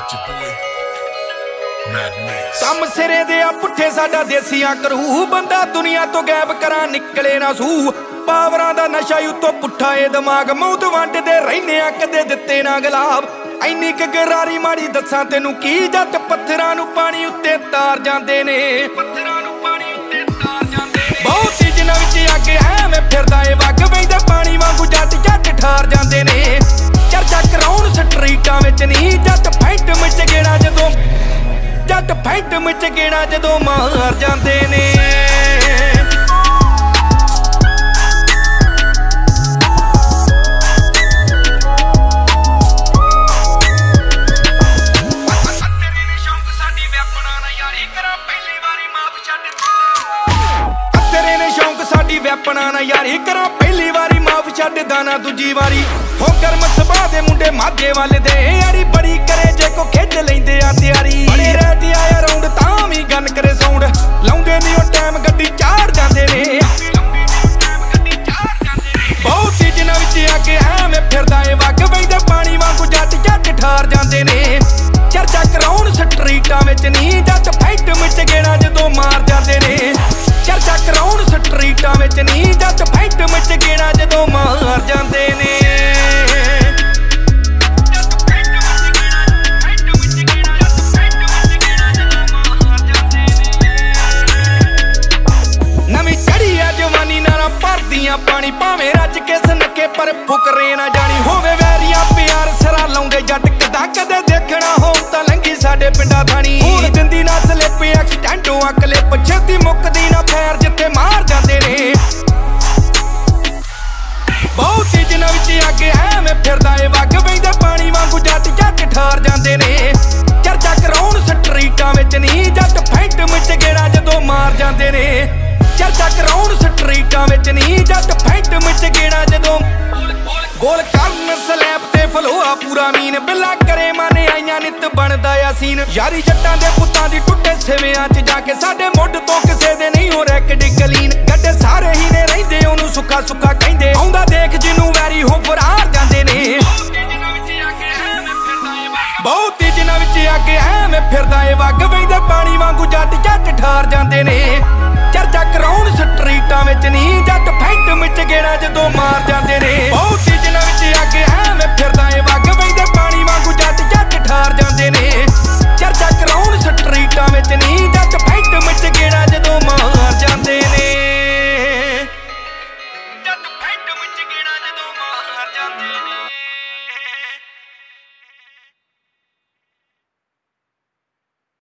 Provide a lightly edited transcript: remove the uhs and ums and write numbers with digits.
ਕੰਮ ਸਿਰੇ ਦੇ ਆ ਪੁੱਠੇ ਸਾਡਾ ਦੇਸੀਆਂ ਕਰੂ ਬੰਦਾ ਦੁਨੀਆ ਤੋਂ ਗਾਇਬ ਕਰਾਂ ਨਿਕਲੇ ਨਾ ਸੂ ਪਾਵਰਾਂ ਦਾ ਨਸ਼ਾ ਉਤੋਂ ਪੁੱਠਾ ਏ ਦਿਮਾਗ ਮੌਤ ਵੰਡਦੇ ਰਹਿੰਦੇ ਆ ਕਦੇ ਦਿੱਤੇ ਨਾ ਗੁਲਾਬ ਐਨੀ ਕ ਗਰਾਰੀ ਮਾੜੀ ਦੱਸਾਂ ਤੈਨੂੰ ਕੀ ਜੱਟ ਪੱਥਰਾਂ ਨੂੰ ਪਾਣੀ ਉੱਤੇ ਤਾਰ ਜਾਂਦੇ ਨੇ ਬਹੁਤ ਸੀਜ਼ਨਾਂ ਵਿੱਚ ਅੱਗ ਐਵੇਂ ਫਿਰਦਾ ਏ ਵੱਗ ਵੈਂਦਾ ਪਾਣੀ ਵਾਂਗੂ ਜੱਟ ਠਾਰ ਜਾਂਦੇ ਨੇ ਚਰਚਾ ਕਰਾਉਣ ਸਟਰੀਟਾਂ ਵਿੱਚ ਨਹੀਂ ਜੱਟ ਫੈਂਟਮ ਚ ਗੇੜਾ ਜਦੋਂ ਮਾਰ ਜਾਂਦੇ ਨੇ ਵੈਪਣਾ ਨਾ ਯਾਰੀ ਕਰਾਂ ਪਹਿਲੀ ਵਾਰੀ ਮਾਫ ਛੱਡ ਦਾਣਾ ਦੂਜੀ ਵਾਰੀ ਹੋ ਕਰਮ ਸਭਾ ਦੇ ਮੁੰਡੇ ਮਾਝੇ ਵੱਲ ਦੇ ਯਾਰੀ ਬੜੀ ਕਰੇ ਜੇ ਕੋ ਖਿੱਚ ਲੈਂਦੇ ਆ ਤਿਆਰੀ ਬੜੇ ਰੈਟ ਆਇਆ ਰਾਉਂਡ ਤਾਂ ਵੀ ਗਨ ਕਰੇ ਸਾਊਂਡ ਲਾਉਂਦੇ ਨਹੀਂ ਉਹ ਟਾਈਮ ਗੱਡੀ ਚਾੜ ਜਾਂਦੇ ਨੇ ਬਹੁਤ ਸੀਜ਼ਨਾਂ ਵਿੱਚ ਅੱਗੇ ਐਵੇਂ ਫਿਰਦਾ ਏ ਵੱਗ ਵੈਂਦਾ ਪਾਣੀ ਵਾਂਗੂ ਜੱਟ ਠਾਰ ਜਾਂਦੇ ਨੇ ਚਰਚਾ ਕਰਾਉਣ ਸਟਰੀਟਾਂ ਵਿੱਚ ਨਹੀਂ ਜੱਟ ਫੈਂਟਮ ਚ ਗੇੜਾ ਜਦੋਂ ਮਾਰ ਜਾਂਦੇ ਨੇ ਚਰਚਾ ਕਰਾਉਣ ਸਟਰੀਟਾਂ ਵਿੱਚ ਨਹੀਂ ਜੱਟ ਫੈਂਟਮ ਚ ਗੇੜਾ ਜਦੋਂ ਮਾਰ ਜਾਂਦੇ ਨੇ ਨਵੀਂ ਚੜੀ ਆ ਜਵਾਨੀ ਨਾਲਾਂ ਭਰਦੀਆਂ ਪਾਣੀ ਭਾਵੇਂ ਰੱਜ ਕੇ ਸਨੱਕੇ ਪਰ ਫੁਕਰੇ ਨਾ ਜਾਣੀ ਹੋਵੇ ਵੈਰੀਆਂ ਪਿਆਰ ਸਿਰਾ ਲਾਉਂਦੇ ਜੱਟ ਕਦੇ ਦੇਖਣਾ ਹੋ ਤਾਂ ਲੰਗੀ ਸਾਡੇ ਪਿੰਡਾਂ ਥਾਣੀ ਹੁਣ ਦਿੰਦੀ ਨਾ ਸਲਿੱਪ ਐਕਸੀਡੈਂਟੋਂ ਆ ਕਲਿੱਪ ਛੇਤੀ ਮੁੱਕਦੀ ਨਾ ਫੈਰ ਜਿੱਥੇ ਮਾਰ ਜਾਂਦੇ ਨੇ ਬਹੁਤ ਸੀਜ਼ਨਾਂ ਵਿੱਚ ਅੱਗੇ ਐਵੇਂ ਫਿਰਦਾ ਏ ਵੱਗ ਵੈਂਦਾ ਪਾਣੀ ਵਾਂਗੂ ਜੱਟ ਠਾਰ ਜਾਂਦੇ ਨੇ ਚਰਚਾ ਕਰਾਉਣ ਸਟਰੀਟਾਂ ਵਿੱਚ ਨਹੀਂ ਜੱਟ ਫੈਂਟਮ ਚ ਗੇੜਾ ਜਦੋਂ ਮਾਰ ਜਾਂਦੇ ਨੇ ਚਰਚਾ ਕਰਾਉਣ ਸਟਰੀਟਾਂ ਵਿੱਚ ਨਹੀਂ ਜੱਟ ਫੈਂਟਮ ਚ ਗੇੜਾ ਜਦੋਂ ਗੋਲ ਕਰਨ ਸਲੈਬ ਤੇ ਫਲੋਆ ਪੂਰਾ ਮੀਨ ਬਿੱਲਾ ਕਰੇ ਮਾਨੇ ਆਈਆਂ ਨਿੱਤ ਬਣਦਾ ਆ ਸੀਨ ਯਾਰੀ ਜੱਟਾਂ ਦੇ ਪੁੱਤਾਂ ਦੀ ਟੁੱਟੇ ਸਿਵਿਆਂ ਚ ਜਾ ਕੇ ਸਾਡੇ ਮੁੱਢ ਤੋਂ ਕਿਸੇ ਦੇ ਨਹੀਂ ਹੋ ਰੈਕਡ ਕਲੀਨ ਗੱਡੇ ਸਾਰੇ ਹੀ ਨੇ ਰਹਿੰਦੇ ਉਹਨੂੰ ਸੁੱਕਾ ਕਹਿੰਦੇ ਆਉਂਦਾ ਦੇਖ ਜਿਹਨੂੰ ਵੈਰੀ ਹੋ ਫਰਾਰ ਜਾਂਦੇ ਨੇ ਬਹੁਤ ਸੀਜ਼ਨਾਂ ਵਿੱਚ ਅੱਗੇ ਐਵੇਂ ਫਿਰਦਾ ਏ ਵੱਗ ਵੈਂਦਾ ਪਾਣੀ ਵਾਂਗੂ ਜੱਟ ਠਾਰ ਜਾਂਦੇ ਨੇ ਚਰਚਾ ਕਰਾਉਣ ਸਟਰੀਟਾਂ ਵਿੱਚ ਨਹੀਂ ਜੱਟ ਫੈਂਟਮ ਚ ਗੇੜਾ ਜਦੋਂ ਮਾਰ ਜਾਂਦੇ ਨੇ ਬਹੁਤ